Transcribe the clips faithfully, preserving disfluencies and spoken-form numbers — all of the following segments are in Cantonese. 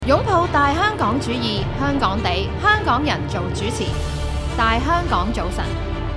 擁抱大香港主義，香港地，香港人做主持。大香港早晨，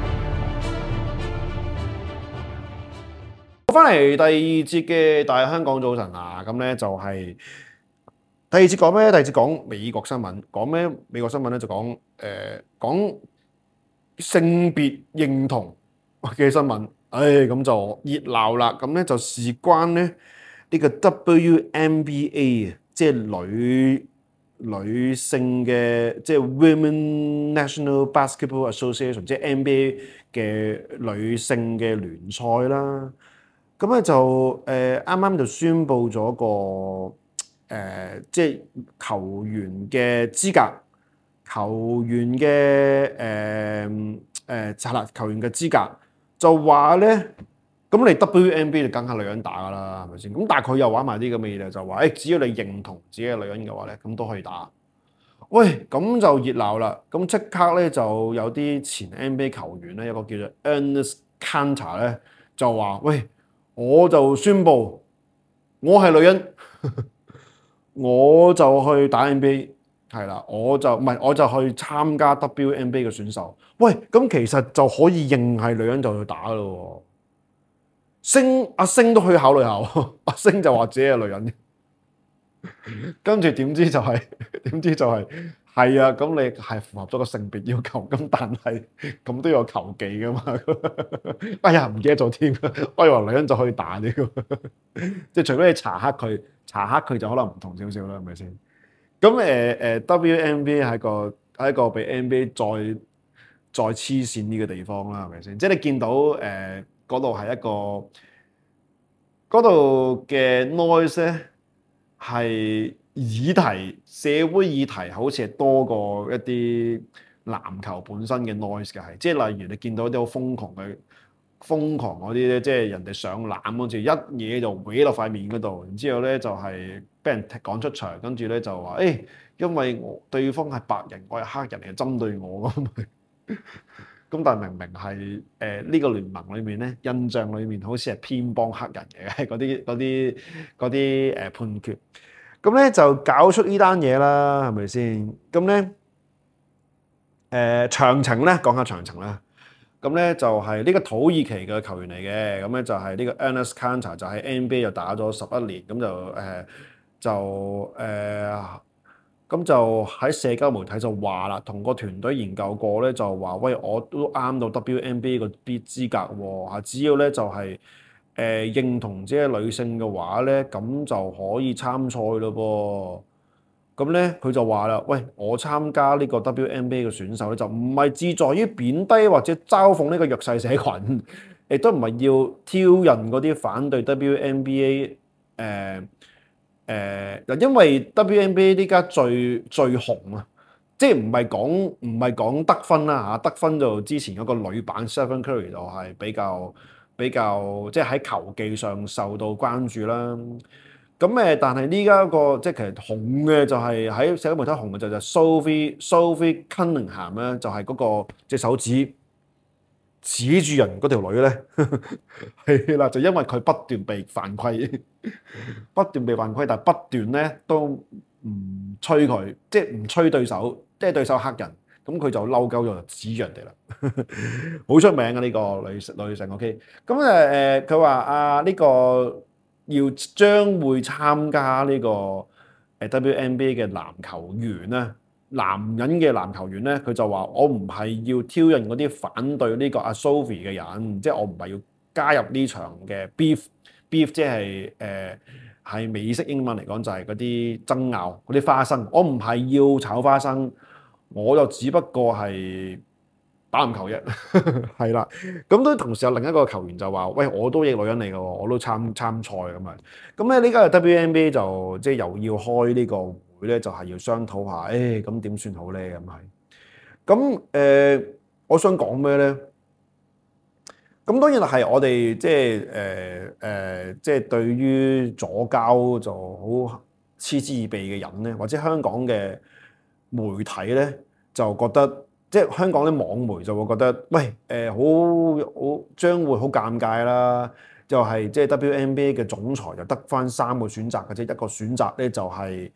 翻嚟第二節嘅大香港早晨啊，咁咧就係第二節講咩？第二節講美國新聞，講咩？美國新聞咧就講誒講性別認同嘅新聞，唉咁就熱鬧啦。咁咧就事關咧呢個 W N B A 啊，即係女女性嘅即係 Women National Basketball Association，即係 N B A 嘅女性嘅聯賽啦。咁咧就誒啱啱就宣布咗個誒、呃，即係球員嘅資格，球員嘅誒誒係啦，球員嘅資格就話咧，咁你 W N B A 就梗係女人打㗎啦，係咪先？咁但係佢又玩埋啲咁嘅嘢，就話誒，只要你認同自己係女人嘅話咧，咁都可以打。喂，咁就熱鬧啦！咁即刻咧就有啲前 N B A 球員咧，有個叫做 Ernest Cantor 咧，就話喂。我就宣布，我係女人，我就去打 N B A， 係啦，我就唔係，我就去參加 W N B A 嘅選手。喂，咁其實就可以認係女人就去打咯。星阿星都可以考慮下，阿星就話自己係女人，跟住點知就係、是、點知就係、是。係啊，咁你係符合咗個性別要求，咁但係咁都有球技噶嘛？哎呀，唔記得咗添，我以為女人就可以打呢個，即係除非你查黑佢，查黑佢就可能唔同少少啦，係咪先？咁誒誒 W N B A 係個係一個比 N B A 再再黐線呢個地方啦，係咪先？即係你見到誒嗰度係一個嗰度嘅 noise 咧係。議題社會議題好似係多過一啲籃球本身嘅 noise 嘅係，即係例如你見到啲好瘋狂嘅瘋狂嗰啲咧，即係人哋上籃嗰陣一嘢就搲落塊面嗰度，然之後咧就係俾人趕出場，跟住咧就話誒、欸，因為我對方係白人，我係黑人嚟針對我咁，咁但係明明係誒呢個聯盟裏面咧，印象裏面好似係偏幫黑人嘅嗰啲嗰啲嗰啲誒判決。咁咧就搞出呢單嘢啦，係咪先？咁咧誒詳情咧講下詳情啦。咁咧就係呢個土耳其嘅球員嚟嘅，咁咧就係呢個 Enes Kanter 就喺 N B A 就打咗十一年，咁就誒、呃、就誒咁、呃、就喺社交媒體就話啦，同個團隊研究過咧，就話喂，我都啱到 W N B A 個啲資格喎嚇，只要咧就係、是。誒、呃、認同自己係女性嘅話咧，咁就可以參賽咯噃。咁咧佢就話啦，喂，我參加呢個 W N B A 嘅選手咧，就唔係志在於貶低或者嘲諷呢個弱勢社群，亦都唔係要挑釁嗰啲反對 W N B A 誒、呃、誒、呃，因為 W N B A 呢家最最紅啊，即係唔係講唔係講得分啦嚇，得分就之前嗰個女版 Stephen Curry 就係比較。比較即係喺球技上受到關注啦。咁誒，但係呢家個即係其實紅嘅就係喺社交媒體紅嘅就就 Sophie Sophie Cunningham 咧，就係嗰個隻手指指住人嗰條女咧，係啦，就因為佢不斷被犯規，不斷被犯規，但係不斷咧都唔吹佢，即係唔吹對手，即係對手黑人。咁佢就嬲鳩咗，就指住人哋啦，好出名嘅呢個女女性 OK。咁誒誒，佢話啊呢個要將會參加呢個誒 W N B A 嘅籃球員咧，男人嘅籃球員咧，佢就話我唔係要挑釁嗰啲反對呢個阿 Sophie 嘅人，即係我唔係要加入呢場嘅 beef，beef 即係誒係美式英文嚟講就係嗰啲爭拗嗰啲花生，我唔係要炒花生。我就只不過係打籃球啫，係啦。咁都同時有另一個球員就話：喂，我都係女人嚟嘅喎，我都參參賽咁啊。咁咧呢家嘅 W N B A 就即係又要開呢個會咧，就係要商討下，誒咁點算好咧？咁係。咁誒、呃，我想講咩咧？咁當然係我哋即係誒誒，即係對於左膠就好嗤之以鼻嘅人咧，或者香港嘅媒體咧就覺得，即係香港啲網媒就會覺得，喂誒、呃、好好將會好尷尬啦，就係即係 W N B A 嘅總裁就得返三個選擇嘅啫，一個選擇咧就係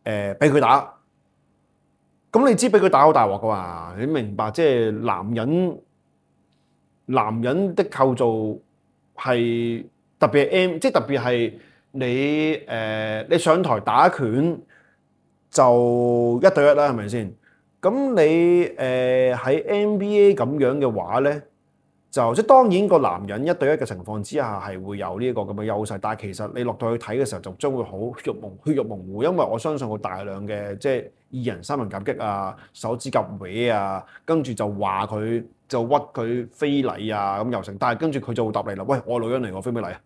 誒俾佢打。咁你知俾佢打好大鑊噶嘛？你明白即係男人男人的構造係特別係 M，即係特別係你誒、呃、你上台打拳就一對一啦，係咪先？咁你誒喺 N B A 咁樣嘅話咧，就即係當然個男人一對一嘅情況之下係會有呢一個咁嘅優勢，但係其實你落到去睇嘅時候就將會好血肉模血肉模糊，因為我相信佢大量嘅即係二人三人夾擊啊、手指甲搲啊，跟住就話佢就屈佢非禮啊咁又成，但係跟住佢就會答你啦，喂，我女人嚟，我非咩禮啊？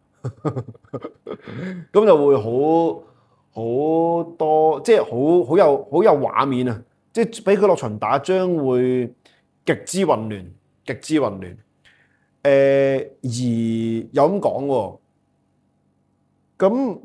咁就會好好多即係好好有好有畫面啊！即係俾佢落場打將會極之混亂，極之混亂。誒、呃、而有咁講喎，咁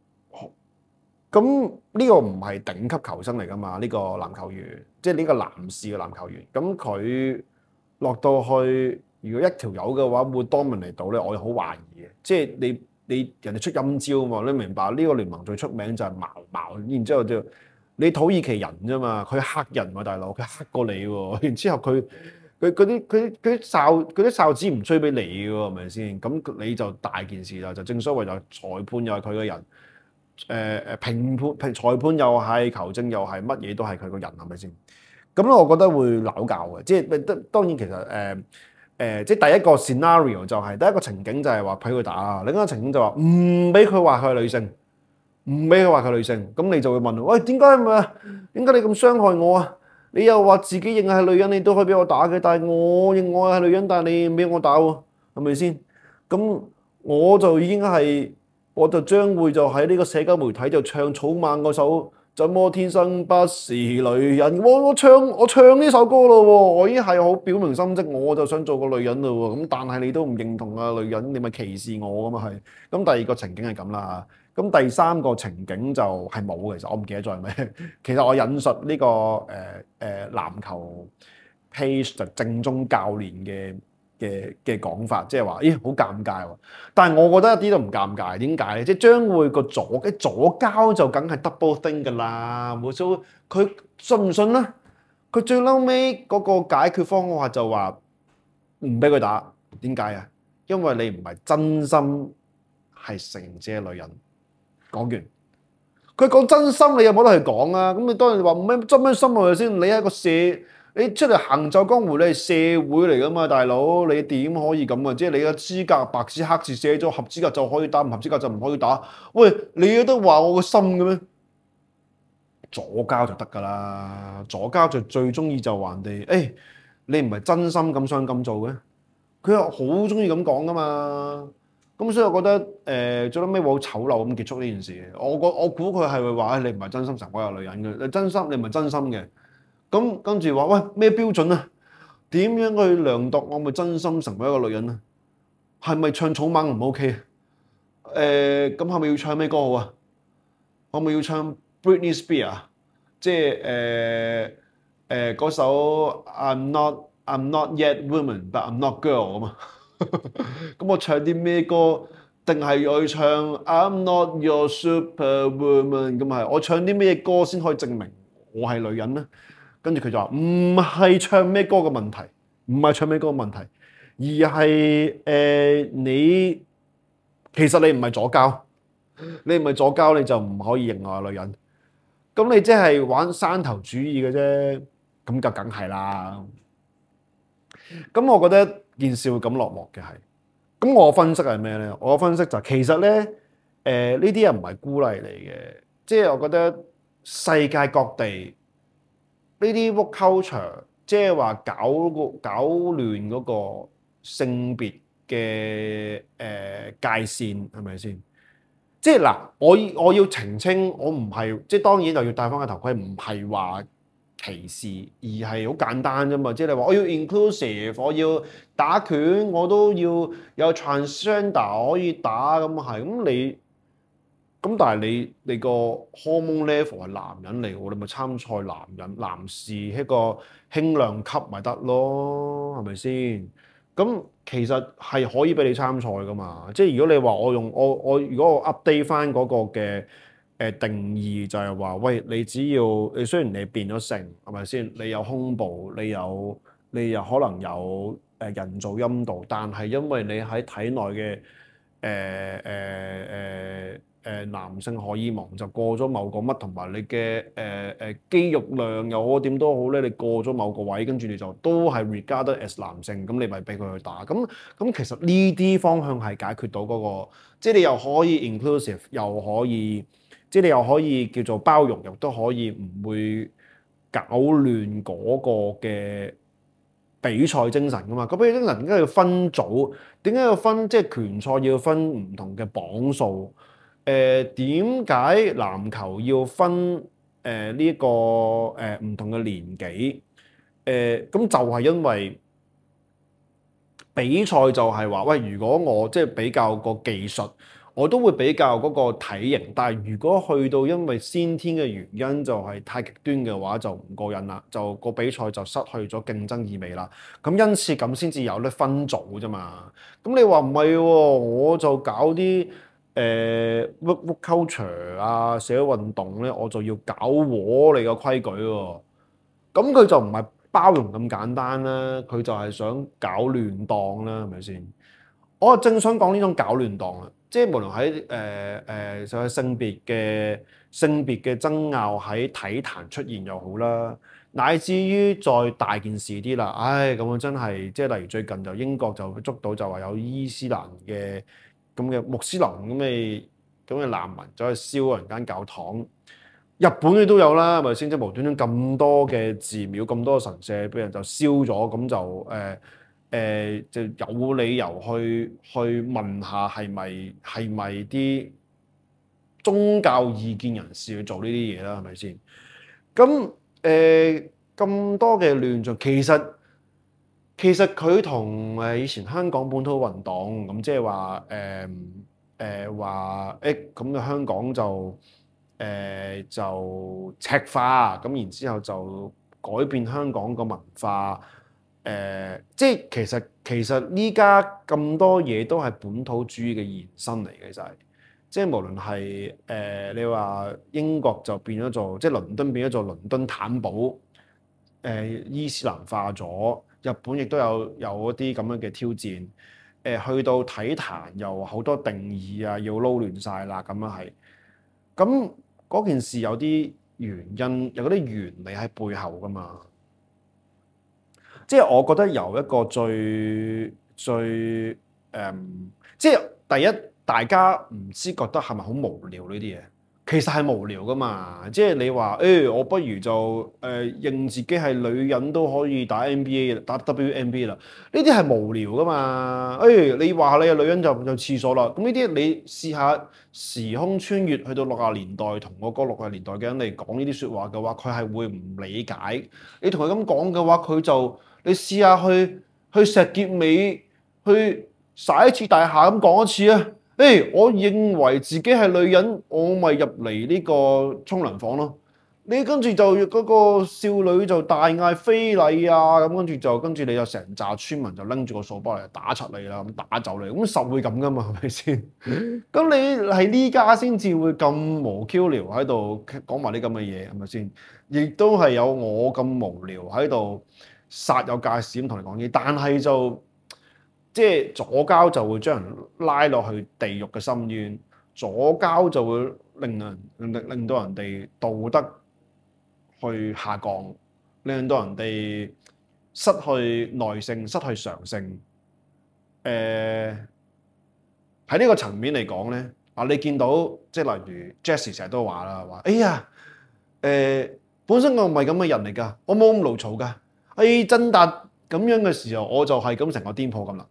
咁呢個唔係頂級球星嚟㗎嘛？呢、呢個籃球員，即係呢個男士嘅籃球員，咁佢落到去，如果一條友嘅話，會 dominate 到咧，我好懷疑嘅。即係你你人哋出陰招啊嘛，你明白呢、呢個聯盟最出名就係矛矛，然之後就你土耳其人啫嘛，佢黑人喎大佬，佢黑過你喎，然之後佢。佢嗰啲佢佢啲哨嗰啲哨子唔吹俾你嘅喎，係咪先？咁你就大件事啦，就正所謂就裁判又係佢嘅人，誒、呃、誒評判評裁判又係球證又係乜嘢都係佢個人，係咪先？咁咧，我覺得會鬧交嘅，即係當然其實誒誒、呃呃，即係第一個 scenario 就係、是、第一個情景就係話俾佢打，另一個情景就話唔俾佢話佢係女性，唔俾佢話佢係女性，咁你就會問，喂，點解咪點解你咁傷害我啊？你又話自己認係女人，你都可以俾我打嘅，但係我認我係女人，但係你唔俾我打喎，係咪先？咁我就已經係，我就將會就喺呢個社交媒體就唱草蜢嗰首《怎麼天生不是女人》，我我唱我唱呢首歌咯喎，我已經係好表明心跡，我就想做個女人咯喎，咁但係你都唔認同啊女人，你咪歧視我咁啊係。咁第二個情景係咁啦。咁第三個情景就係冇嘅，其實我唔記得咗係咩。其實我引述呢、這個誒誒、呃、籃球 page 就正宗教練嘅嘅嘅講法，即係話咦好尷尬喎。但係我覺得一啲都唔尷尬，點解咧？即係將會個左嘅左交就梗係 double thing 㗎啦，冇錯。佢信唔信咧？佢最嬲尾嗰個解決方法就話唔俾佢打，點解啊？因為你唔係真心係承認自己係女人。講完，佢講真心，你有冇得去講啊？咁你當然話唔咩真咩心係咪先？你係一個社，你出嚟行走江湖，你係社會嚟噶嘛，大佬，你點可以咁啊？即係你嘅資格白紙黑字寫咗，合資格就可以打，唔合資格就唔可以打。喂，你有得話我個心嘅咩？左膠就得噶啦，左膠就最中意就話人哋，誒、哎，你唔係真心咁想咁做嘅，佢又好中意咁講噶嘛。咁所以我覺得誒最屘尾會好醜陋咁結束呢件事。我我我估佢係會話你唔係真心成為一個女人嘅，你真心你唔係真心嘅。咁跟住話喂咩標準啊？點樣去量度我咪真心成為一個女人啊？係咪唱草蜢唔 OK 啊？誒咁係咪要唱咩歌好啊？可唔可以要唱 Britney Spears 啊？即係誒誒嗰首 I'm not I'm not yet woman but I'm not girl 啊嘛。咁我唱啲咩歌？定係我要唱 I'm not your superwoman 咁係？我唱啲咩歌先可以證明我係女人咧？跟住佢就話唔係唱咩歌嘅問題，唔係唱咩歌嘅問題，而係誒、呃、你其實你唔係左膠，你唔係左膠你就唔可以認我係女人。咁你即係玩山頭主義嘅啫，咁就梗係啦。咁我覺得件事會咁落幕嘅係，咁我分析係咩咧？我分析就係、其實咧，誒呢啲人唔係孤例嚟嘅，即係我覺得世界各地呢啲 woke culture，即係話搞個搞亂嗰個性別嘅誒、呃、界線係咪先？即係嗱，我我要澄清，我唔係即係當然就要戴翻個頭盔，唔係話歧視，而係好簡單啫嘛。即係你話我要 inclusive，我要打拳，我都要有 transgender 可以打咁係。咁你咁但係你你個 hormone level 係男人嚟喎，你咪參賽男人男士一個輕量級咪得咯，係咪先？咁其實係可以俾你參賽噶嘛，即係如果你話我用我我如果我 update 翻嗰個嘅誒定義就係話，喂，你只要你雖然你變咗性，係咪先？你有胸部，你有你有可能有誒人造陰道，但係因為你喺體內嘅誒誒誒誒男性荷爾蒙就過咗某個乜，同埋你嘅誒誒肌肉量又好點都好咧，你過咗某個位，跟住你就都係 regarded as 男性，咁你咪俾佢去打。咁咁其實呢啲方向係解決到嗰個，即係你又可以 inclusive，又可以。即係你又可以叫做包容，又都可以唔會搞亂嗰個嘅比賽精神噶嘛？咁比賽精神點解要分組？點解要分即係拳賽要分唔同嘅磅數？誒點解籃球要分誒呢一個誒唔同嘅年紀？誒咁就係因為比賽就係話，喂，如果我即係比較個技術。我都會比較嗰個體型，但係如果去到因為先天嘅原因就係太極端嘅話，就唔過癮啦，就個比賽就失去咗競爭意味啦。咁因此咁先至有得分組啫嘛。咁你話唔係喎，我就搞啲誒 work culture 啊，社會運動咧，我就要搞和你個規矩喎。咁佢就唔係包容咁簡單啦，佢就係想搞亂檔啦，係咪先？我正想講呢種搞亂檔啦。即係無論喺誒誒就係性別嘅性別嘅爭拗喺體壇出現又好啦，乃至於再大件事啲啦，唉咁樣真係即係例如最近就英國就捉到就話有伊斯蘭嘅咁嘅穆斯林咁嘅咁嘅難民走去燒人間教堂，日本嘅都有啦，係咪先？即係無端端咁多嘅寺廟咁多神社俾人就燒咗，咁就誒。呃誒、呃、就有理由去去問下係咪係咪啲宗教意見人士去做呢啲嘢啦，係咪先？咁誒咁多嘅亂象，其實其實佢同誒以前香港本土運動咁，即係話誒誒話誒咁嘅香港就誒、呃、就赤化，咁然之後就改變香港個文化。誒、呃，即係其實其實依家咁多嘢都係本土主義嘅延伸嚟嘅，就係即係無論係誒、呃、你話英國就變咗做即係倫敦變咗做倫敦坦堡，誒、呃、伊斯蘭化咗，日本亦都有有一啲咁樣嘅挑戰，誒、呃、去到體壇又好多定義啊，要撈亂晒啦，咁樣係，咁嗰件事有啲原因，有嗰啲原理喺背後㗎嘛。即係我覺得由一個最最誒、嗯，即係第一，大家唔知覺得係咪好無聊呢啲嘢？其實係無聊噶嘛。即係你話誒、欸，我不如就誒、呃、認自己係女人都可以打 N B A 打 W N B A 啦。呢啲係無聊噶嘛。誒、欸，你話你係女人就就廁所啦。咁呢啲你試下時空穿越去到六十年代，同我嗰六十年代嘅人嚟講呢啲説話嘅話，佢係會唔理解。你同佢咁講嘅話，佢就你試下去去石硤尾去徙一次大廈咁講一次啊！誒、hey，我認為自己係女人，我咪入嚟呢個沖涼房咯。你跟住就嗰個少女就大嗌非禮啊！咁跟住就跟住你就成紮村民就拎住個掃把嚟打柒你啦，咁打走你，咁實會咁噶嘛？係咪先？咁你係呢家先至會咁無 Q 聊喺度講埋啲咁嘅嘢，係咪先？亦都係有我咁無聊喺度。煞有介事咁同你講嘢，但係就即係左膠就會將人拉落去地獄嘅深淵，左膠就會令人令令到人哋道德去下降，令到人哋失去耐性、失去常性。誒喺呢個層面嚟講咧，啊你見到即係例如 Jessie 成日都話啦，話哎呀誒、呃、本身我唔係咁嘅人嚟㗎，我冇咁勞嘈㗎。喺真達咁樣嘅時候，我就係咁成個癲婆咁啦。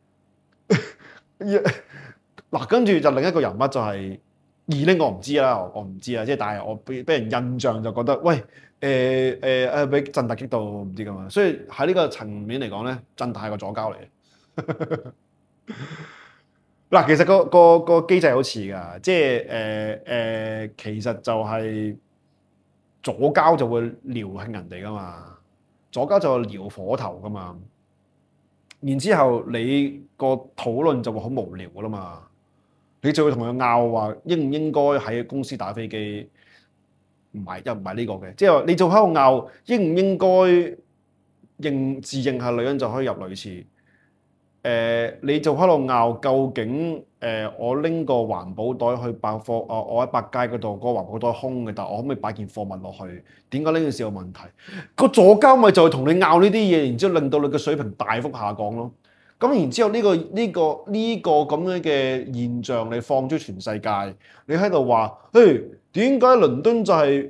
嗱，跟住就另一個人物就係二呢，我唔知啦，我唔知啊，即係但係我俾俾人印象就覺得，喂，誒誒誒，俾真達激到唔知㗎嘛。所以喺呢個層面嚟講咧，真達係個左膠嚟嘅。嗱，其實個個個機制好似㗎，即係誒誒，其實就係左膠就會撩興人哋㗎嘛。左膠就撩火頭噶嘛，然之後你個討論就會好無聊噶啦嘛。 你就會同佢拗話應唔應該喺公司打飛機？唔係，又唔係呢個嘅，即係話你就喺度拗應唔應該認自認係女人就可以入女廁？誒，你就喺度拗究竟誒，我拎個環保袋去百貨，啊，我喺百佳嗰度嗰個環保袋空嘅，但我可唔可以擺件貨物落去？點解呢件事有問題？個左膠咪就係同你拗呢啲嘢，然之後令到你嘅水平大幅下降咯。咁然之後呢個呢個呢個咁樣嘅現象，你放諸全世界，你喺度話，嘿，點解倫敦就係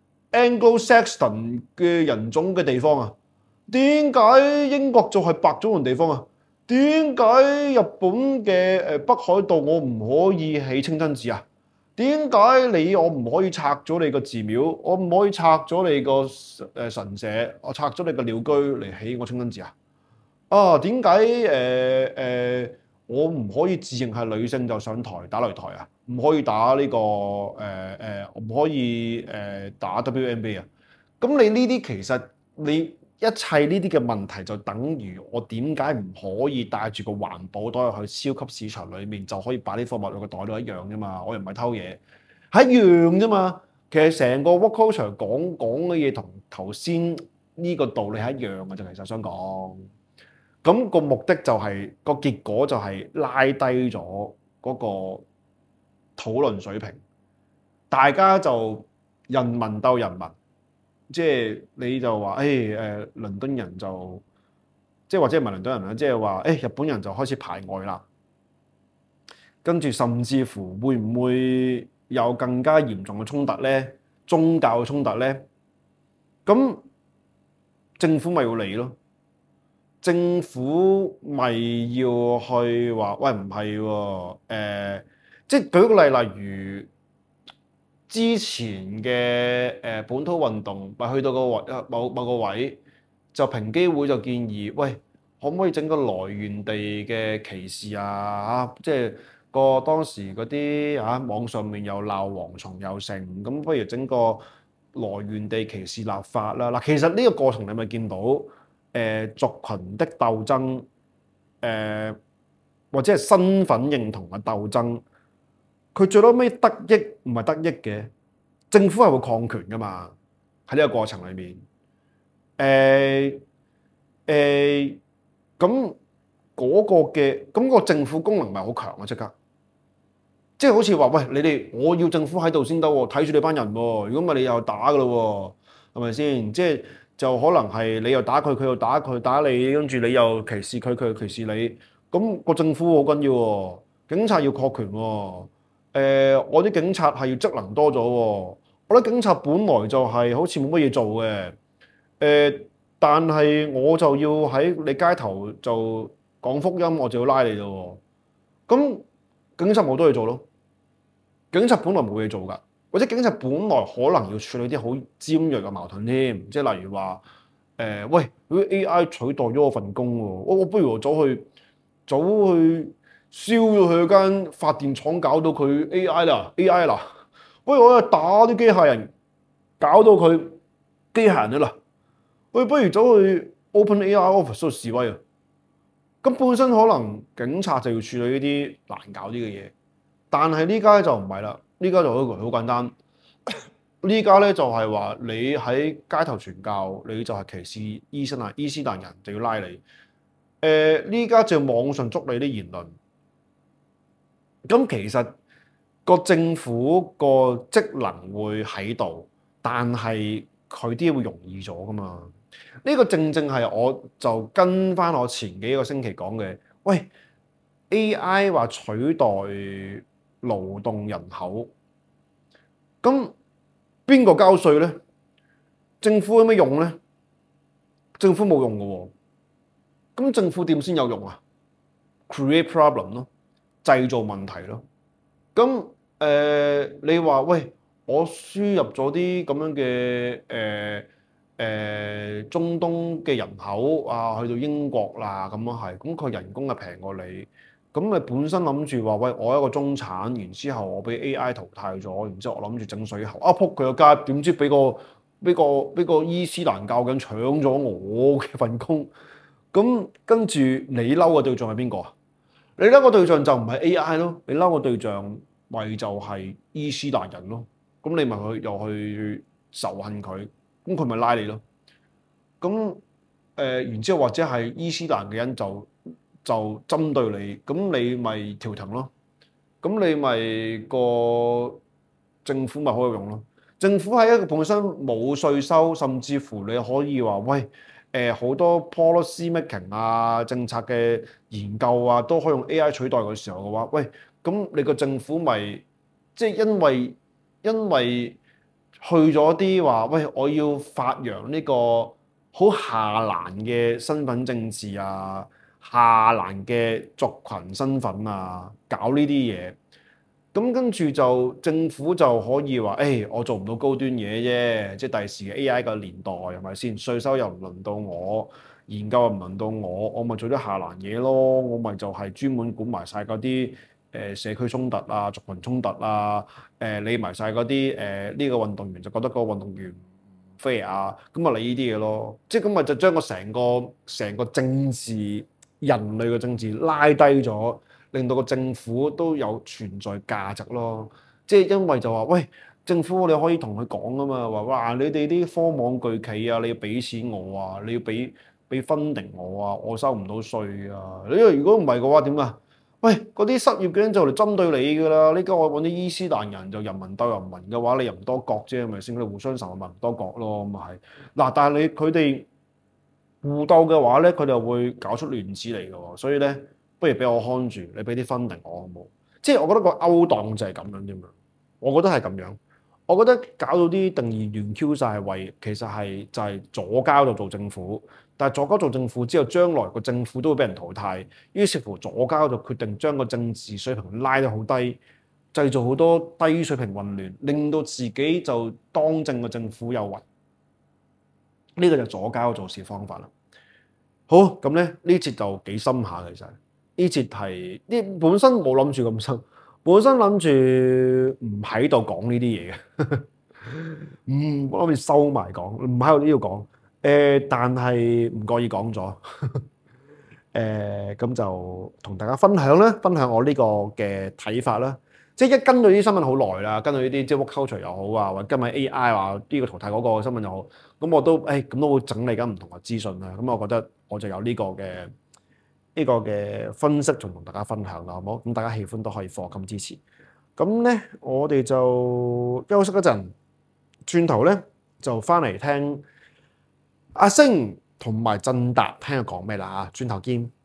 Anglo-Saxon 嘅人種嘅地方啊？點解英國就係白種人地方啊？點解日本嘅誒北海道我唔可以起清真寺啊？點解你我唔可以拆咗你個寺廟？我唔可以拆咗你個誒神社？我拆咗你個鳥居嚟起我清真寺啊？啊，點解誒誒我唔可以自認係女性就上台打擂台啊？唔可以打呢、這個誒誒，唔、呃呃、可以誒、呃、打 W N B A 啊？咁你呢啲其實你一切呢啲嘅問題就等於我點解唔可以帶住個環保袋去超級市場裡面就可以擺啲貨物落個袋度一樣啫嘛？我又唔係偷嘢，係一樣啫嘛。其實成個 work culture 講講嘅嘢同頭先呢個道理係一樣嘅，就其實想講。咁個目的就係個結果就係拉低咗嗰個討論水平，大家就人民鬥人民，即係你就話誒誒倫敦人就即係或者唔係倫敦人啦，即係話誒日本人就開始排外啦，跟住甚至乎會唔會有更加嚴重嘅衝突咧？宗教嘅衝突咧？咁政府咪要理咯？政府咪要去話，喂唔係喎，誒，即係舉個例，例如之前嘅誒本土運動，咪去到個位某某個位，就平機會就建議，喂，可唔可以整個來源地嘅歧視啊？嚇，即係個當時嗰啲嚇網上面又鬧蝗蟲又成，咁不如整個來源地歧視立法啦。嗱，其實呢個過程你咪見到。誒族群的鬥爭，誒、呃、或者係身份認同嘅鬥爭，佢最多尾得益唔係得益嘅，政府係會抗權噶嘛？喺呢個過程裏面，誒誒咁嗰個嘅咁、嗰個政府功能咪好強啊！即刻，即係好似話喂，你哋我要政府喺度先得喎，睇住你班人喎，如果唔係你又打噶咯喎，係咪先？即係。就可能係你又打佢，佢又打佢，打你，跟住你又歧視佢，佢又歧視你。咁個政府好緊要喎，警察要確權喎。誒，我啲警察係要職能多咗喎。我覺得警察本來就係好似冇乜嘢做嘅。誒，但係我就要喺你街頭就講福音，我就要拉你咯。咁警察冇多嘢做咯。警察本來冇嘢做㗎。或者警察本來可能要處理啲好尖鋭嘅矛盾添，即係例如話，誒、呃、喂，啲 A I 取代咗我份工喎，我我不如我走去走去燒咗佢間發電廠，搞到佢 A I 啦 ，A I 啦，喂，我又打啲機械人，搞到佢機械人啦，喂，不如走去 Open A I Office 度示威啊！咁本身可能警察就要處理呢啲難搞啲嘅嘢，但係呢家就唔係啦。呢家就好好簡單，呢家咧就係話你喺街頭傳教，你就係歧視伊斯蘭伊斯蘭人，就要拉你。誒，呢家就網上捉你啲言論。咁其實個政府個職能會喺度，但係佢啲會容易咗噶嘛？呢個正正係我就跟翻我前幾個星期講嘅，喂 A I 話取代勞動人口，咁邊個交稅咧？政府有咩用咧？政府冇用嘅喎，咁政府點先有用啊 ？Create problem 咯，製造問題咯。咁誒、呃，你話喂，我輸入咗啲咁樣嘅誒誒中東嘅人口啊，去到英國啦，咁樣係，咁佢人工係平過你。咁你本身諗住話喂，我一個中產，然之後我俾 A I 淘汰咗，然之後我諗住整水喉，啊撲佢個街，點知俾個俾個俾個伊斯蘭教緊搶咗我嘅份工，咁跟住你嬲嘅對象係邊個啊？ 你嬲個對象就唔係 A I 咯，你嬲個對象咪就係伊斯蘭人咯。咁你咪去又去仇恨佢，咁佢咪拉你咯。咁誒、呃，然之後或者係伊斯蘭嘅人就就針對你，咁你咪調停咯。咁你咪個政府咪好有用咯。政府係一個本身冇稅收，甚至乎你可以話喂誒好、呃、多 policy making 啊、政策嘅研究啊，都可以用 A I 取代嘅時候嘅話，喂咁你個政府咪即係因為因為去咗啲話喂，我要發揚呢個好下欄嘅身份政治啊，下欄嘅族群身份啊，搞呢啲嘢。咁跟住就政府就可以話，誒、哎，我做唔到高端嘢啫，即係第時嘅 A I 個年代係咪先？稅收又唔輪到我，研究又唔輪到我，我咪做啲下欄嘢咯。我咪就係專門管埋晒嗰啲誒社區衝突啊、族群衝突啊，誒理埋晒嗰啲誒呢個運動員就覺得個運動員唔 fair 啊，咁啊理呢啲嘢咯。即係咁咪就將個成個成個政治人類嘅政治拉低咗。令到個政府都有存在價值咯，即係因為就話喂，政府你可以同佢講啊嘛，話哇你哋啲科網巨企啊，你要俾錢我啊，你要俾俾 funding 我啊，我收唔到稅啊，因為如果唔係嘅話點啊？喂，嗰啲失業嘅人就嚟針對你㗎啦，呢家我揾啲伊斯蘭人就人民鬥人民嘅話，你又唔多角啫，係咪先？你互相仇恨咪唔多角咯，咁咪係嗱，但係你佢哋互鬥嘅話咧，佢哋會搞出亂子嚟嘅喎，所以咧。不如俾我看住，你俾啲分定我好冇？即係我覺得個勾當就係咁樣啫嘛。我覺得係咁樣。我覺得搞到啲定義亂 Q 晒，係為其實係就係左膠就做政府，但係左膠做政府之後，將來個政府都會俾人淘汰。於是乎左膠就決定將個政治水平拉得好低，製造好多低水平混亂，令到自己就當政嘅政府有為。呢、這個就左膠做事方法啦。好，咁咧呢節就幾深下其實。呢節係呢本身冇諗住咁深，本身諗住唔喺度講呢啲嘢嘅，唔我諗住收埋講，唔喺度呢度講。誒、呃，但係唔覺意講咗，誒、呃，咁就同大家分享啦，分享我呢個嘅睇法啦。即係一跟到啲新聞好耐啦，跟到呢啲即係 woke culture 又好啊，或者今日 A I 話呢個淘汰嗰個新聞又好，咁我都誒咁都會整理緊唔同嘅資訊啦。咁我覺得我就有呢個嘅。呢個嘅分析仲同大家分享啦，好冇？咁大家喜歡都可以課金支持。咁咧，我哋就休息一陣，轉頭咧就翻嚟聽阿星同埋振達聽佢講咩啦嚇。轉頭見。